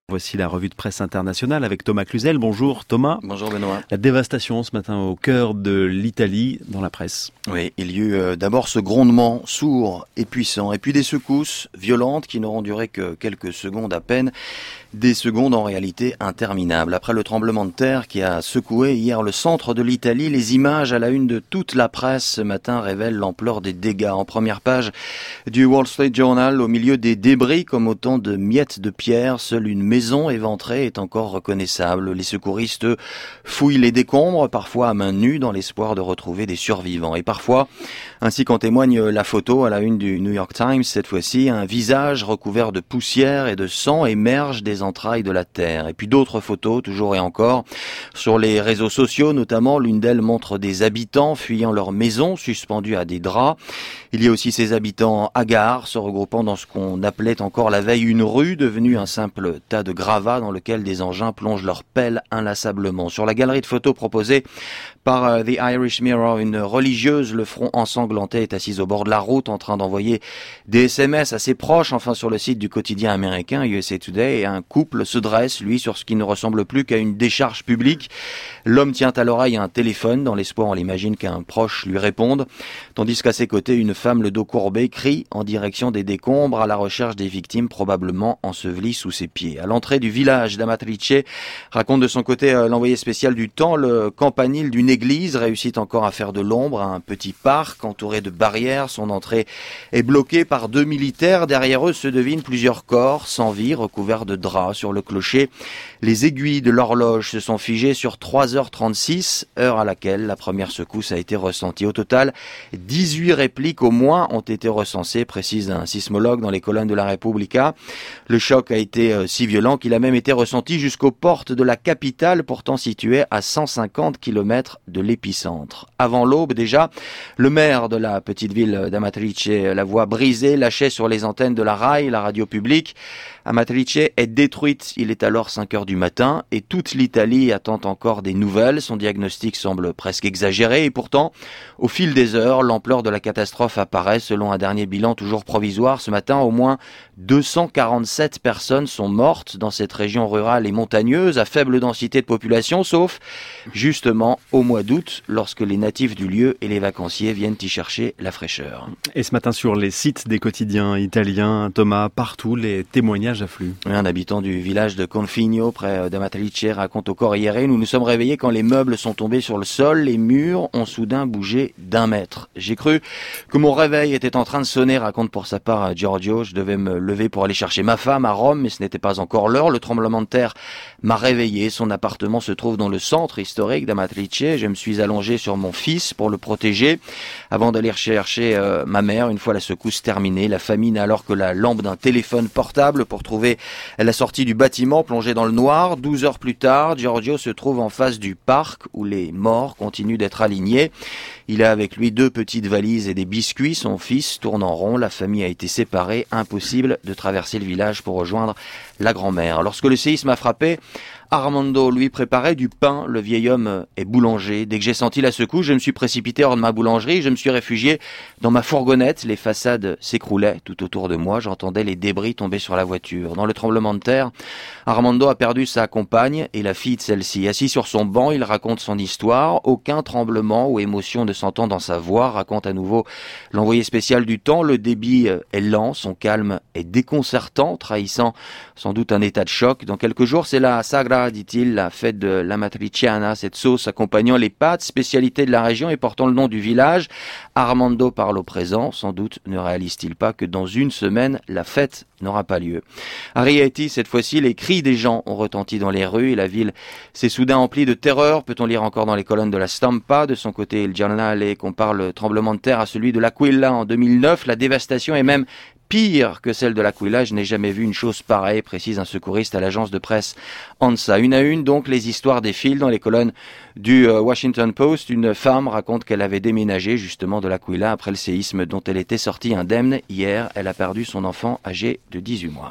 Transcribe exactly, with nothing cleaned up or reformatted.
Voici la revue de presse internationale avec Thomas Cluzel. Bonjour Thomas. Bonjour Benoît. La dévastation ce matin au cœur de l'Italie dans la presse. Oui, il y eut euh, d'abord ce grondement sourd et puissant, et puis des secousses violentes qui n'auront duré que quelques secondes à peine, des secondes en réalité interminables. Après le tremblement de terre qui a secoué hier le centre de l'Italie, les images à la une de toute la presse ce matin révèlent l'ampleur des dégâts. En première page du Wall Street Journal, au milieu des débris comme autant de miettes de pierre, seule une maison éventrée est encore reconnaissable. Les secouristes fouillent les décombres, parfois à main nue, dans l'espoir de retrouver des survivants. Et parfois, ainsi qu'en témoigne la photo à la une du New York Times, cette fois-ci, un visage recouvert de poussière et de sang émerge des entrailles de la terre. Et puis d'autres photos, toujours et encore, sur les réseaux sociaux notamment. L'une d'elles montre des habitants fuyant leur maison, suspendus à des draps. Il y a aussi ces habitants hagards, se regroupant dans ce qu'on appelait encore la veille une rue, devenue un simple tas de gravats dans lequel des engins plongent leurs pelles inlassablement. Sur la galerie de photos proposée par The Irish Mirror, une religieuse, le front ensanglanté, est assise au bord de la route en train d'envoyer des S M S à ses proches. Enfin, sur le site du quotidien américain U S A Today, un couple se dresse, lui, sur ce qui ne ressemble plus qu'à une décharge publique. L'homme tient à l'oreille un téléphone dans l'espoir, on l'imagine, qu'un proche lui réponde, tandis qu'à ses côtés, une femme, le dos courbé, crie en direction des décombres à la recherche des victimes probablement ensevelies sous ses pieds. À l'entrée du village d'Amatrice, raconte de son côté l'envoyé spécial du temps, le campanile d'une église réussit encore à faire de l'ombre à un petit parc entouré de barrières. Son entrée est bloquée par deux militaires. Derrière eux se devinent plusieurs corps sans vie recouverts de draps. Sur le clocher, les aiguilles de l'horloge se sont figées sur trois heures trente-six, heure à laquelle la première secousse a été ressentie. Au total, dix-huit répliques au moins ont été recensées, précise un sismologue dans les colonnes de la Repubblica. Le choc a été euh, si violent qu'il a même été ressenti jusqu'aux portes de la capitale, pourtant située à cent cinquante kilomètres de l'épicentre. Avant l'aube déjà, le maire de la petite ville d'Amatrice, la voix brisée, lâchait sur les antennes de la RAI, la radio publique. Amatrice est détruite, il est alors cinq heures du matin et toute l'Italie attend encore des nouvelles. Son diagnostic semble presque exagéré et pourtant, au fil des heures, l'ampleur de la catastrophe apparaît. Selon un dernier bilan toujours provisoire, ce matin, au moins deux cent quarante-sept personnes sont mortes dans cette région rurale et montagneuse à faible densité de population, sauf justement au mois d'août, lorsque les natifs du lieu et les vacanciers viennent y chercher la fraîcheur. Et ce matin, sur les sites des quotidiens italiens, Thomas, partout, les témoignages affluent. Un habitant du village de Configno, près d'Amatrice, raconte au Corriere: nous nous sommes réveillés quand les meubles sont tombés sur le sol, les murs ont soudain bougé d'un mètre. J'ai cru que mon réveil était en train de sonner, raconte pour sa part Giorgio. Je devais me lever pour aller chercher ma femme à Rome, mais ce n'était pas encore l'heure. Le tremblement de terre m'a réveillé. Son appartement se trouve dans le centre historique d'Amatrice. Je me suis allongé sur mon fils pour le protéger avant d'aller chercher euh, ma mère. Une fois la secousse terminée, la famille n'a alors que la lampe d'un téléphone portable pour trouver la sortie du bâtiment plongé dans le noir. Douze heures plus tard, Giorgio se trouve en face du parc où les morts continuent d'être alignés. Il a avec lui deux petites valises et des biscuits. Son fils tourne en rond. La famille a été séparée. Impossible de traverser le village pour rejoindre la grand-mère. Lorsque le séisme a frappé, Armando lui préparait du pain. Le vieil homme est boulanger. Dès que j'ai senti la secousse, je me suis précipité hors de ma boulangerie. Je me suis réfugié dans ma fourgonnette. Les façades s'écroulaient tout autour de moi. J'entendais les débris tomber sur la voiture. Dans le tremblement de terre, Armando a perdu sa compagne et la fille de celle-ci. Assis sur son banc, il raconte son histoire. Aucun tremblement ou émotion ne s'entend dans sa voix, raconte à nouveau l'envoyé spécial du temps. Le débit est lent, son calme est déconcertant, trahissant sans doute un état de choc. Dans quelques jours, c'est la Sagra, dit-il, la fête de l'Amatriciana, cette sauce accompagnant les pâtes, spécialité de la région et portant le nom du village. Armando parle au présent, sans doute ne réalise-t-il pas que dans une semaine, la fête n'aura pas lieu. À Rieti, cette fois-ci, les cris des gens ont retenti dans les rues et la ville s'est soudain emplie de terreur, peut-on lire encore dans les colonnes de la Stampa. De son côté, il giornale compare le tremblement de terre à celui de l'Aquila en deux mille neuf. La dévastation est même pire que celle de l'Aquila. Je n'ai jamais vu une chose pareille, précise un secouriste à l'agence de presse ANSA. Une à une, donc, les histoires défilent dans les colonnes du Washington Post. Une femme raconte qu'elle avait déménagé justement de l'Aquila après le séisme dont elle était sortie indemne. Hier, elle a perdu son enfant âgé de dix-huit mois.